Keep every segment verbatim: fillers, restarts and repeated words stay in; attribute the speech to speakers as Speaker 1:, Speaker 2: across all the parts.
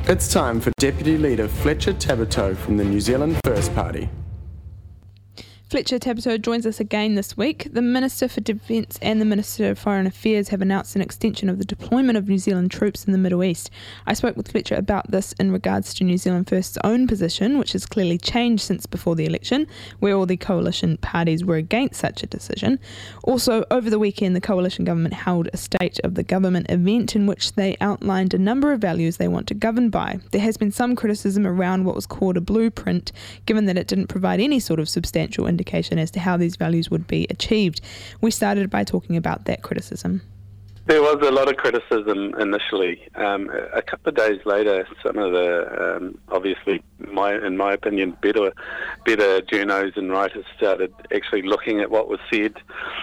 Speaker 1: It's time for Deputy Leader Fletcher Tabuteau from the New Zealand First Party.
Speaker 2: Fletcher Tabuteau joins us again this week. The Minister for Defence and the Minister of Foreign Affairs have announced an extension of the deployment of New Zealand troops in the Middle East. I spoke with Fletcher about this in regards to New Zealand First's own position, which has clearly changed since before the election, where all the coalition parties were against such a decision. Also, over the weekend, the coalition government held a State of the Government event in which they outlined a number of values they want to govern by. There has been some criticism around what was called a blueprint, given that it didn't provide any sort of substantial indication as to how these values would be achieved. We started by talking about that criticism.
Speaker 3: There was a lot of criticism initially. Um, a couple of days later, some of the, um, obviously, my, in my opinion, better, better journos and writers started actually looking at what was said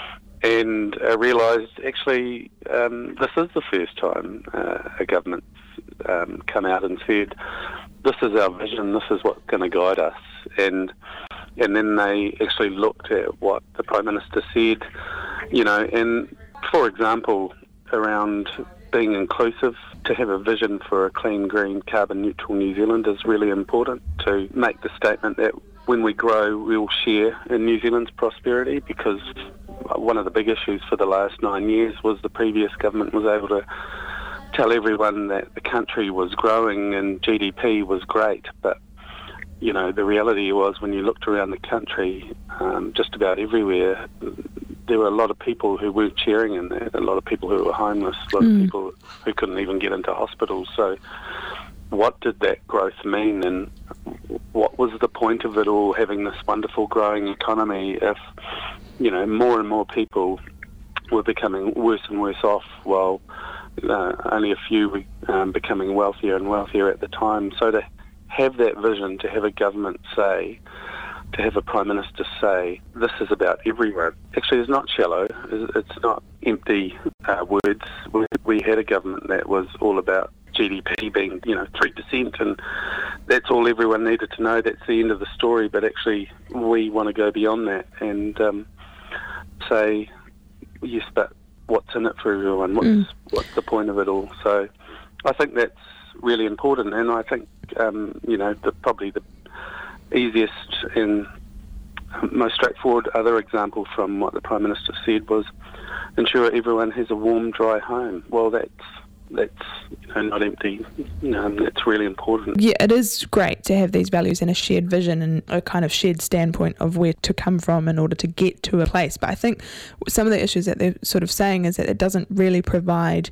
Speaker 3: and uh, realised, actually, um, this is the first time uh, a government's um, come out and said, this is our vision, this is what's going to guide us. And and then they actually looked at what the Prime Minister said, you know, and for example, around being inclusive, to have a vision for a clean, green, carbon neutral New Zealand is really important. To make the statement that when we grow, we'll share in New Zealand's prosperity, because one of the big issues for the last nine years was the previous government was able to tell everyone that the country was growing and G D P was great, but you know, the reality was when you looked around the country, um, just about everywhere, there were a lot of people who weren't sharing in that, a lot of people who were homeless, a lot mm. of people who couldn't even get into hospitals. So what did that growth mean, and what was the point of it all, having this wonderful growing economy, if, you know, more and more people were becoming worse and worse off, while uh, only a few were um, becoming wealthier and wealthier at the time. So to have that vision, to have a government say, to have a Prime Minister say, this is about everyone. Actually, it's not shallow, it's not empty uh, words. We, we had a government that was all about G D P being, you know, three percent, and that's all everyone needed to know. That's the end of the story, but actually we want to go beyond that and um, say, yes, but what's in it for everyone? What's, mm. what's the point of it all? So I think that's really important, and I think um, you know the, probably the easiest and most straightforward other example from what the Prime Minister said was ensure everyone has a warm, dry home. Well, that's that's you know, not empty. Um, that's really important.
Speaker 2: Yeah, it is great to have these values and a shared vision and a kind of shared standpoint of where to come from in order to get to a place. But I think some of the issues that they're sort of saying is that it doesn't really provide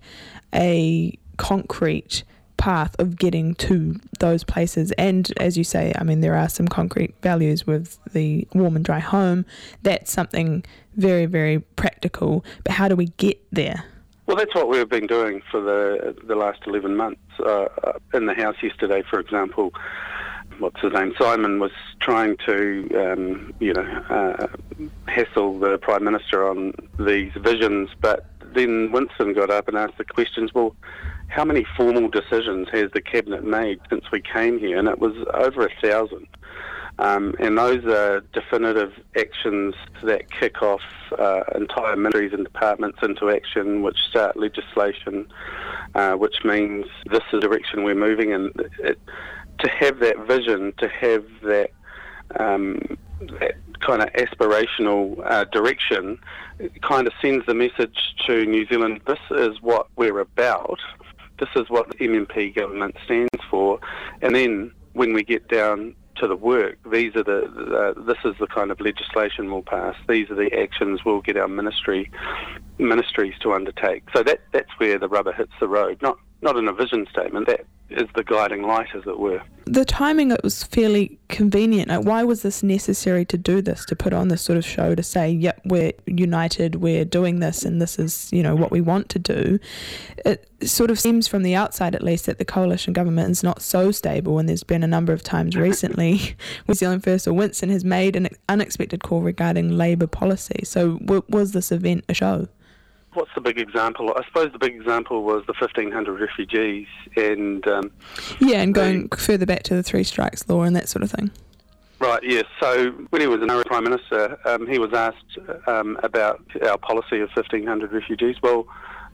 Speaker 2: a concrete path of getting to those places. And as you say, I mean, there are some concrete values with the warm and dry home. That's something very, very practical. But how do we get there?
Speaker 3: Well, that's what we've been doing for the the last eleven months. Uh, in the House yesterday, for example, what's his name, Simon was trying to, um, you know, uh, hassle the Prime Minister on these visions, but then Winston got up and asked the questions, well, how many formal decisions has the Cabinet made since we came here? And it was over a thousand. Um, and those are definitive actions that kick off uh, entire ministries and departments into action, which start legislation, uh, which means this is the direction we're moving in. It, to have that vision, to have that, um, that kind of aspirational uh, direction, it kind of sends the message to New Zealand, this is what we're about. This is what the M M P government stands for, and then when we get down to the work, these are the, the this is the kind of legislation we'll pass. These are the actions we'll get our ministry ministries to undertake. So that that's where the rubber hits the road, not not in a vision statement. That is the guiding light, as it were.
Speaker 2: The timing, it was fairly convenient. Like, why was this necessary to do this, to put on this sort of show to say, yep, we're united, we're doing this, and this is, you know, what we want to do? It sort of seems from the outside, at least, that the coalition government is not so stable, and there's been a number of times recently New Zealand First or Winston has made an unexpected call regarding Labour policy. So w- was this event a show?
Speaker 3: What's the big example? I suppose the big example was the fifteen hundred refugees and... Um,
Speaker 2: yeah, and going the, further back to the three strikes law and that sort of thing.
Speaker 3: Right, yes. So when he was another Prime Minister, um, he was asked um, about our policy of fifteen hundred refugees. Well,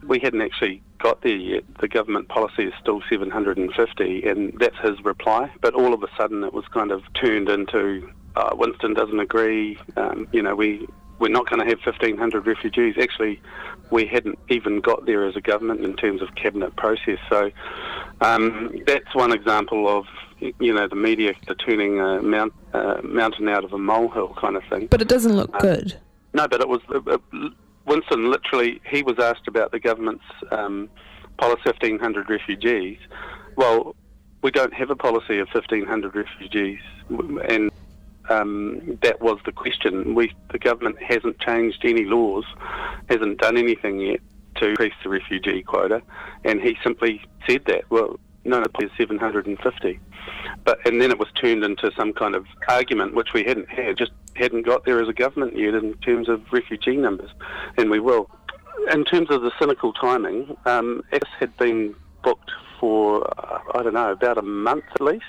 Speaker 3: we hadn't actually got there yet. The government policy is still seven hundred fifty, and that's his reply. But all of a sudden it was kind of turned into, uh, Winston doesn't agree, um, you know, we, we're not going to have fifteen hundred refugees. Actually, we hadn't even got there as a government in terms of cabinet process. So um, that's one example of, you know, the media turning a mount, uh, mountain out of a molehill kind of thing.
Speaker 2: But it doesn't look
Speaker 3: um,
Speaker 2: good.
Speaker 3: No, but it was... It, it, Winston literally, he was asked about the government's um, policy of fifteen hundred refugees. Well, we don't have a policy of fifteen hundred refugees, and um, that was the question. We, the government hasn't changed any laws, hasn't done anything yet to increase the refugee quota, and he simply said that. Well, no, no, it's seven hundred fifty. But, and then it was turned into some kind of argument, which we hadn't had, just hadn't got there as a government yet in terms of refugee numbers, and we will. In terms of the cynical timing, um, X had been booked for, uh, I don't know, about a month at least,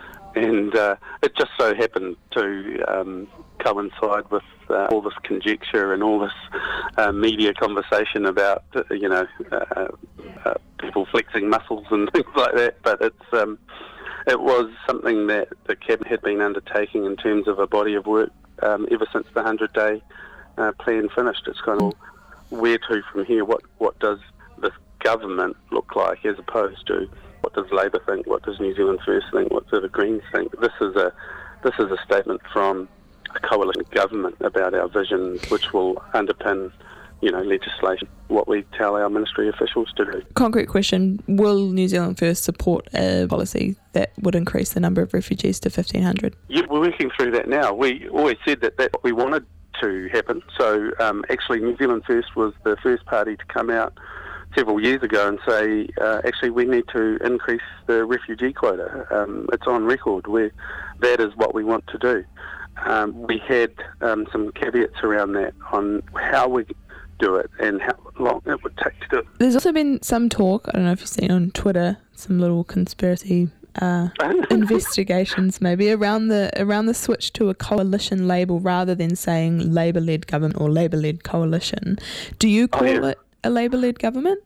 Speaker 3: and uh, it just so happened to um, coincide with uh, all this conjecture and all this uh, media conversation about, uh, you know, uh, uh, people flexing muscles and things like that, but it's... Um, It was something that the Cabinet had been undertaking in terms of a body of work um, ever since the hundred-day uh, plan finished. It's kind of where to from here. What what does this government look like, as opposed to what does Labour think? What does New Zealand First think? What do the Greens think? This is a this is a statement from a coalition government about our vision, which will underpin, you know, legislation, what we tell our ministry officials to do.
Speaker 2: Concrete question, will New Zealand First support a policy that would increase the number of refugees to fifteen hundred?
Speaker 3: Yeah, we're working through that now. We always said that that's what we wanted to happen. So um, actually New Zealand First was the first party to come out several years ago and say, uh, actually we need to increase the refugee quota. Um, it's on record where that is what we want to do. Um, we had um, some caveats around that on how we do it and how long it would take to do it.
Speaker 2: There's also been some talk, I don't know if you've seen on Twitter, some little conspiracy uh, investigations maybe around the around the switch to a coalition label rather than saying Labour-led government or Labour-led coalition. Do you call
Speaker 3: oh, yeah.
Speaker 2: it a Labour-led government?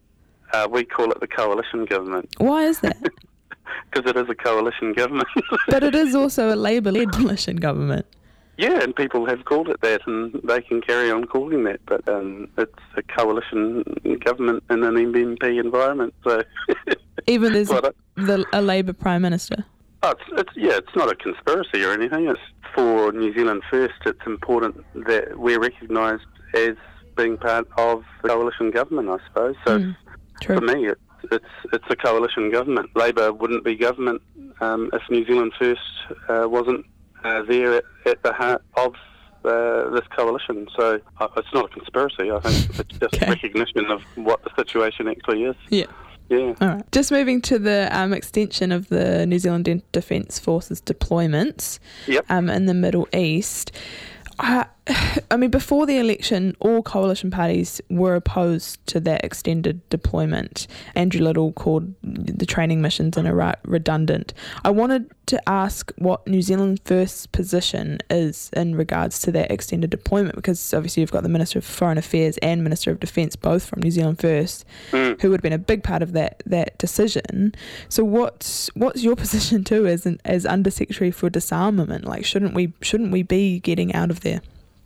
Speaker 3: Uh, we call it the coalition government.
Speaker 2: Why is that?
Speaker 3: Because it is a coalition government.
Speaker 2: But it is also a Labour-led coalition government.
Speaker 3: Yeah, and people have called it that, and they can carry on calling that, but um, it's a coalition government in an M M P environment. So
Speaker 2: even there's the, a Labour Prime Minister?
Speaker 3: Oh, it's, it's, yeah, it's not a conspiracy or anything. It's for New Zealand First, it's important that we're recognised as being part of the coalition government, I suppose. So
Speaker 2: mm, true.
Speaker 3: For me, it's, it's, it's a coalition government. Labour wouldn't be government um, if New Zealand First uh, wasn't Uh, there at, at the heart of uh, this coalition. So uh, it's not a conspiracy. I think it's just
Speaker 2: okay.
Speaker 3: recognition of what the situation actually is.
Speaker 2: Yeah.
Speaker 3: Yeah.
Speaker 2: All right. Just moving to the um, extension of the New Zealand Defence Forces deployments
Speaker 3: yep.
Speaker 2: um, in the Middle East. I, I mean, before the election, all coalition parties were opposed to that extended deployment. Andrew Little called the training missions in Iraq redundant. I wanted to ask what New Zealand First's position is in regards to that extended deployment, because obviously you've got the Minister of Foreign Affairs and Minister of Defence, both from New Zealand First, mm. who would have been a big part of that that decision. So what's what's your position too as an, as Under Secretary for Disarmament? Like, shouldn't we shouldn't we be getting out of there?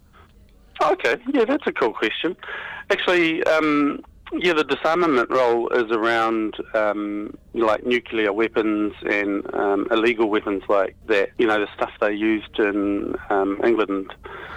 Speaker 3: Okay, yeah, that's a cool question. Actually, um, yeah, the disarmament role is around um, like nuclear weapons and um, illegal weapons like that. You know, the stuff they used in um, England,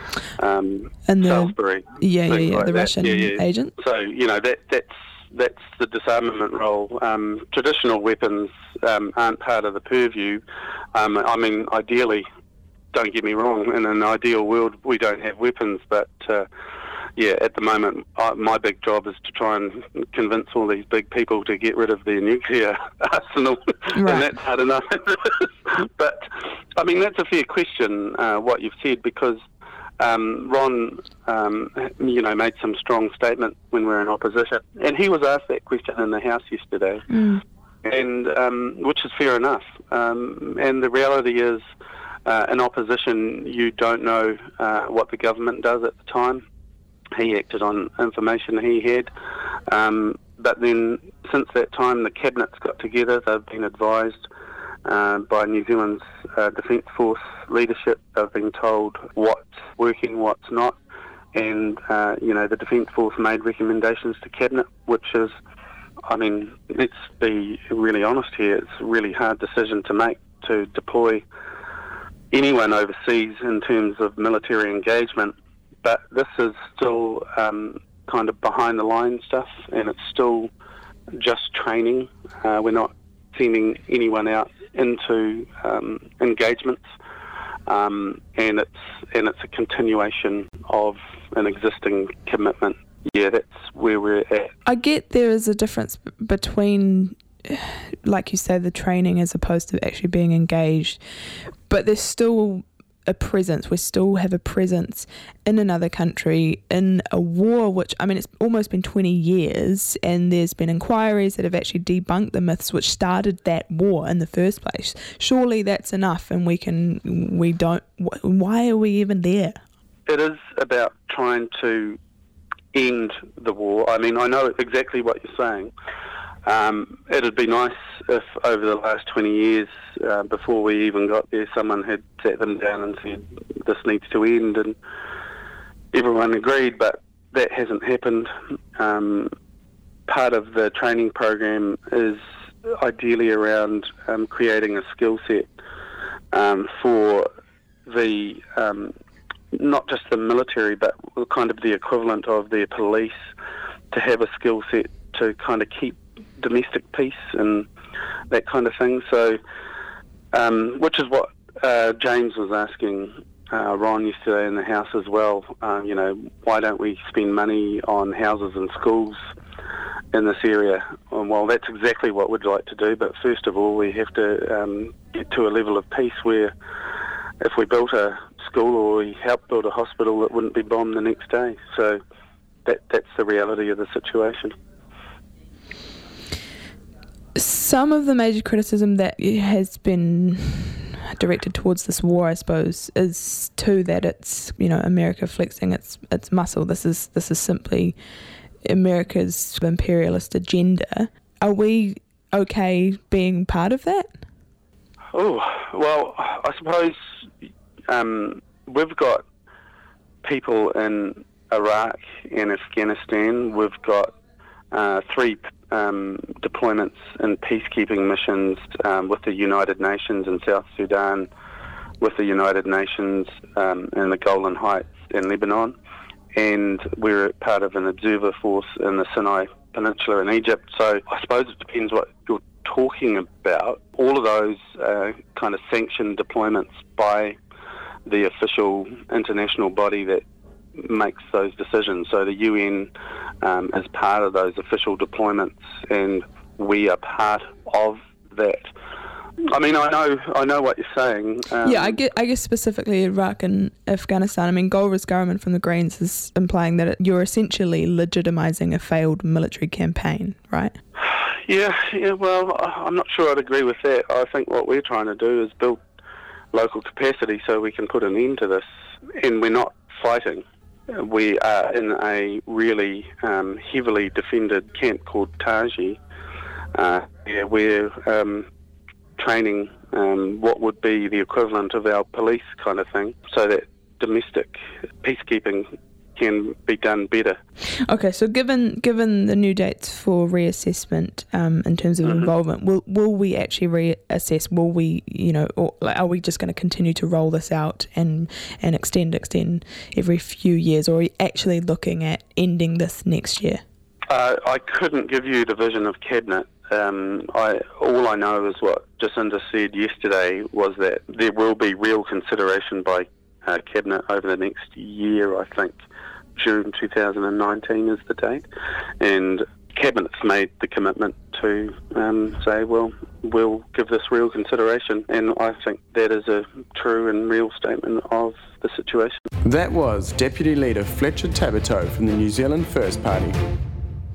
Speaker 3: um,
Speaker 2: and the,
Speaker 3: Salisbury.
Speaker 2: Yeah, yeah, yeah,
Speaker 3: like
Speaker 2: the
Speaker 3: that.
Speaker 2: Russian
Speaker 3: yeah, yeah.
Speaker 2: agent.
Speaker 3: So, you know, that that's that's the disarmament role. Um, traditional weapons um, aren't part of the purview. Um, I mean, ideally, don't get me wrong, in an ideal world we don't have weapons, but uh, yeah, at the moment I, my big job is to try and convince all these big people to get rid of their nuclear arsenal,
Speaker 2: right.
Speaker 3: and that's hard enough. But I mean, that's a fair question, uh, what you've said, because um, Ron um, you know, made some strong statement when we were in opposition, and he was asked that question in the House yesterday,
Speaker 2: mm.
Speaker 3: and um, which is fair enough, um, and the reality is, Uh, in opposition, you don't know uh, what the government does at the time. He acted on information he had. Um, but then, since that time, the Cabinet's got together. They've been advised uh, by New Zealand's uh, Defence Force leadership. They've been told what's working, what's not. And, uh, you know, the Defence Force made recommendations to Cabinet, which is, I mean, let's be really honest here, it's a really hard decision to make to deploy anyone overseas in terms of military engagement. But this is still um, kind of behind the line stuff, and it's still just training. Uh, we're not sending anyone out into um, engagements, um, and it's and it's a continuation of an existing commitment. Yeah, that's where we're at.
Speaker 2: I get there is a difference b- between, like you say, the training as opposed to actually being engaged, but there's still a presence. We still have a presence in another country, in a war, which, I mean, it's almost been twenty years, and there's been inquiries that have actually debunked the myths which started that war in the first place. Surely that's enough, and we can, we don't, why are we even there?
Speaker 3: It is about trying to end the war. I mean, I know exactly what you're saying. Um, it'd be nice if over the last twenty years, uh, before we even got there, someone had sat them down and said, this needs to end, and everyone agreed, but that hasn't happened. Um, part of the training program is ideally around um, creating a skill set um, for the, um, not just the military, but kind of the equivalent of their police, to have a skill set to kind of keep domestic peace and that kind of thing. So, um, which is what uh, James was asking uh, Ron yesterday in the House as well. Uh, you know, why don't we spend money on houses and schools in this area? Well, that's exactly what we'd like to do, but first of all, we have to um, get to a level of peace where if we built a school or we helped build a hospital, it wouldn't be bombed the next day. So that that's the reality of the situation.
Speaker 2: Some of the major criticism that has been directed towards this war, I suppose, is too that it's, you know, America flexing its its muscle. This is this is simply America's imperialist agenda. Are we okay being part of that?
Speaker 3: Oh, well, I suppose um, we've got people in Iraq and Afghanistan. We've got uh, three um, deployments in peacekeeping missions um, with the United Nations in South Sudan, with the United Nations um, in the Golan Heights in Lebanon, and we're part of an observer force in the Sinai Peninsula in Egypt. So I suppose it depends what you're talking about. All of those uh, kind of sanctioned deployments by the official international body that makes those decisions. So the U N um, is part of those official deployments, and we are part of that. I mean, I know, I know what you're saying. Um,
Speaker 2: yeah, I get, I guess specifically Iraq and Afghanistan. I mean, Golriz Garman from the Greens is implying that it, you're essentially legitimising a failed military campaign, right?
Speaker 3: Yeah, yeah. Well, I'm not sure I'd agree with that. I think what we're trying to do is build local capacity so we can put an end to this, and we're not fighting. We are in a really um, heavily defended camp called Taji. Uh, yeah, we're um, training um, what would be the equivalent of our police kind of thing, so that domestic peacekeeping can be done better. Okay,
Speaker 2: so given given the new dates for reassessment um, in terms of mm-hmm. involvement, will will we actually reassess? Will we, you know, or like, are we just going to continue to roll this out and and extend extend every few years, or are we actually looking at ending this next year?
Speaker 3: Uh, I couldn't give you the vision of Cabinet. Um, I all I know is what Jacinda said yesterday was that there will be real consideration by uh, Cabinet over the next year. I think June two thousand nineteen is the date, and Cabinet's made the commitment to um, say, well, we'll give this real consideration, and I think that is a true and real statement of the situation.
Speaker 1: That was Deputy Leader Fletcher Tabuteau from the New Zealand First Party.